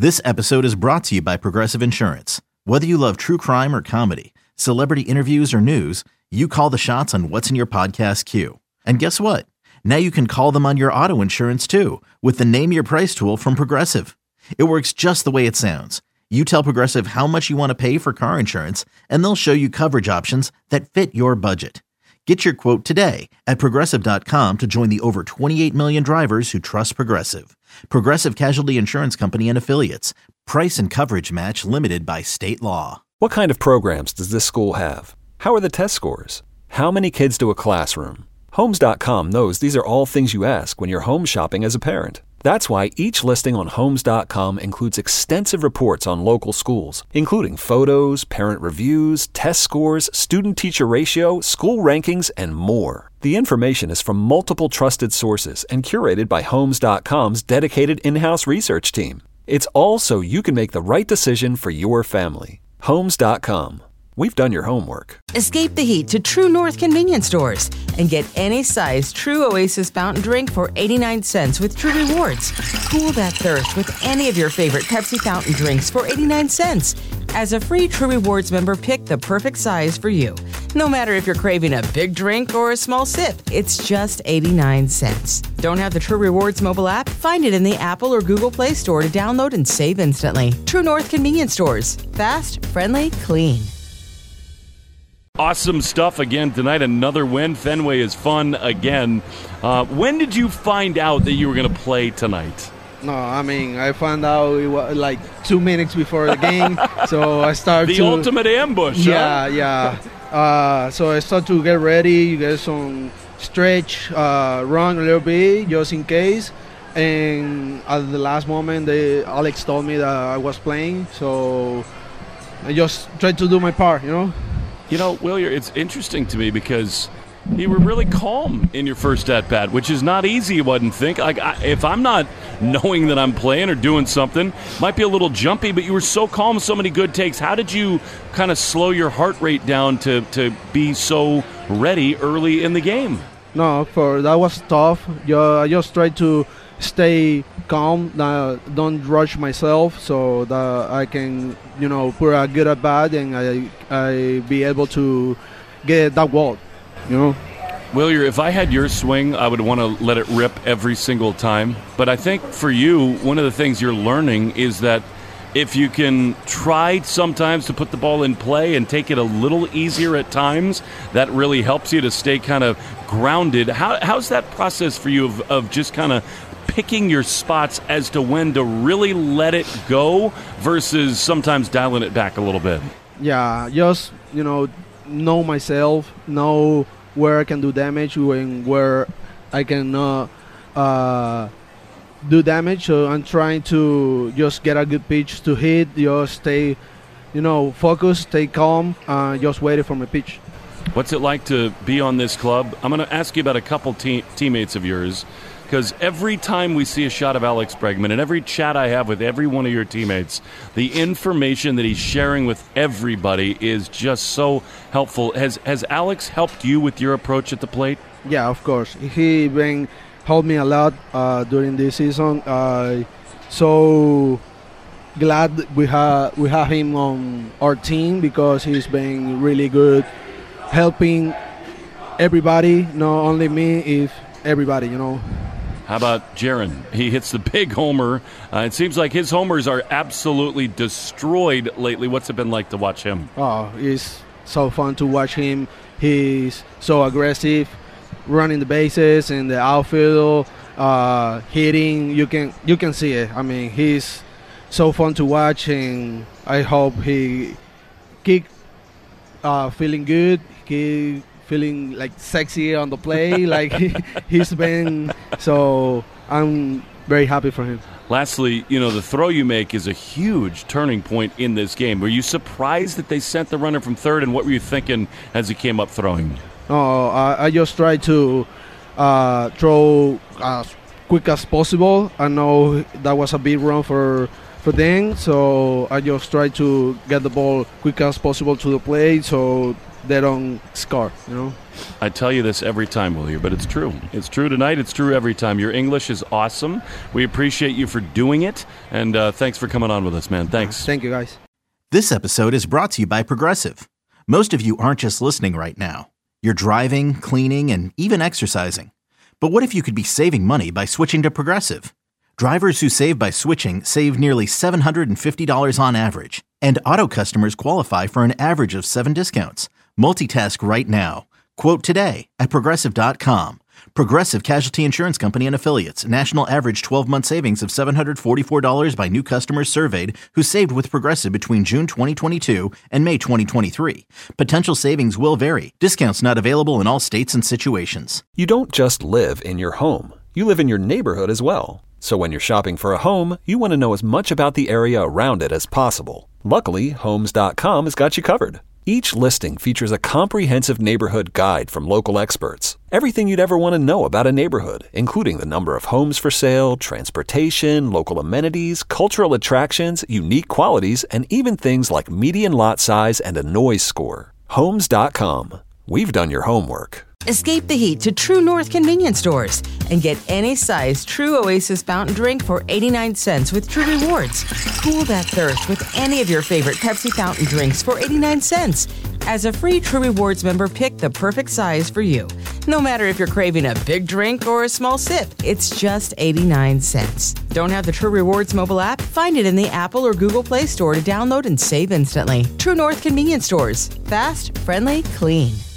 This episode is brought to you by Progressive Insurance. Whether you love true crime or comedy, celebrity interviews or news, you call the shots on what's in your podcast queue. And guess what? Now you can call them on your auto insurance too with the Name Your Price tool from Progressive. It works just the way it sounds. You tell Progressive how much you want to pay for car insurance, and they'll show you coverage options that fit your budget. Get your quote today at Progressive.com to join the over 28 million drivers who trust Progressive. Progressive Casualty Insurance Company and Affiliates. Price and coverage match limited by state law. What kind of programs does this school have? How are the test scores? How many kids to a classroom? Homes.com knows these are all things you ask when you're home shopping as a parent. That's why each listing on Homes.com includes extensive reports on local schools, including photos, parent reviews, test scores, student-teacher ratio, school rankings, and more. The information is from multiple trusted sources and curated by Homes.com's dedicated in-house research team. It's all so you can make the right decision for your family. Homes.com. We've done your homework. Escape the heat to True North convenience stores and get any size True Oasis fountain drink for 89 cents with True Rewards. Cool that thirst with any of your favorite Pepsi fountain drinks for 89 cents. As a free True Rewards member, pick the perfect size for you. No matter if you're craving a big drink or a small sip, it's just 89 cents. Don't have the True Rewards mobile app? Find it in the Apple or Google Play Store to download and save instantly. True North convenience stores. Fast, friendly, clean. Awesome stuff again tonight. Another win. Fenway is fun again. When did you find out that you were going to play tonight? No, I mean, I found out it was like 2 minutes before the game. So I started the ultimate ambush, huh? Yeah. So I started to get ready, get some stretch, run a little bit just in case. And at the last moment, Alex told me that I was playing. So I just tried to do my part, you know? You know, Willier, it's interesting to me because you were really calm in your first at-bat, which is not easy, you wouldn't think. If I'm not knowing that I'm playing or doing something, might be a little jumpy, but you were so calm, so many good takes. How did you kind of slow your heart rate down to be so ready early in the game? No, that was tough. I just tried to stay calm, don't rush myself, so that I can, put a good at bat and I be able to get that wall, Willier, if I had your swing, I would want to let it rip every single time. But I think for you, one of the things you're learning is that if you can try sometimes to put the ball in play and take it a little easier at times, that really helps you to stay kind of grounded. How's that process for you of just kind of picking your spots as to when to really let it go versus sometimes dialing it back a little bit? Yeah, just, know myself, know where I can do damage and where I can do damage. So I'm trying to just get a good pitch to hit, just stay, focused, stay calm, just waiting for my pitch. What's it like to be on this club? I'm going to ask you about a couple teammates of yours, because every time we see a shot of Alex Bregman and every chat I have with every one of your teammates, the information that he's sharing with everybody is just so helpful. Has Alex helped you with your approach at the plate? Yeah, of course. He been helped me a lot during this season. So glad we have him on our team because he's been really good helping everybody, not only me, if everybody, How about Jaron? He hits the big homer. It seems like his homers are absolutely destroyed lately. What's it been like to watch him? Oh, it's so fun to watch him. He's so aggressive, running the bases in the outfield, hitting. You can see it. I mean, he's so fun to watch, and I hope he keep feeling good. He feeling like sexy on the play, like he's been. So I'm very happy for him. Lastly, the throw you make is a huge turning point in this game. Were you surprised that they sent the runner from third, and what were you thinking as he came up throwing? Oh, I just tried to throw as quick as possible. I know that was a big run for them, so I just tried to get the ball quick as possible to the plate. So they don't score, you know. I tell you this every time, Willier, but it's true. It's true tonight. It's true every time. Your English is awesome. We appreciate you for doing it, and thanks for coming on with us, man. Thanks. Thank you, guys. This episode is brought to you by Progressive. Most of you aren't just listening right now. You're driving, cleaning, and even exercising. But what if you could be saving money by switching to Progressive? Drivers who save by switching save nearly $750 on average. And auto customers qualify for an average of 7 discounts. Multitask right now. Quote today at Progressive.com. Progressive Casualty Insurance Company and Affiliates. National average 12-month savings of $744 by new customers surveyed who saved with Progressive between June 2022 and May 2023. Potential savings will vary. Discounts not available in all states and situations. You don't just live in your home. You live in your neighborhood as well. So when you're shopping for a home, you want to know as much about the area around it as possible. Luckily, Homes.com has got you covered. Each listing features a comprehensive neighborhood guide from local experts. Everything you'd ever want to know about a neighborhood, including the number of homes for sale, transportation, local amenities, cultural attractions, unique qualities, and even things like median lot size and a noise score. Homes.com. We've done your homework. Escape the heat to True North convenience stores and get any size True Oasis fountain drink for 89 cents with True Rewards. Cool that thirst with any of your favorite Pepsi fountain drinks for 89 cents. As a free True Rewards member, pick the perfect size for you. No matter if you're craving a big drink or a small sip, it's just 89 cents. Don't have the True Rewards mobile app? Find it in the Apple or Google Play Store to download and save instantly. True North convenience stores. Fast, friendly, clean.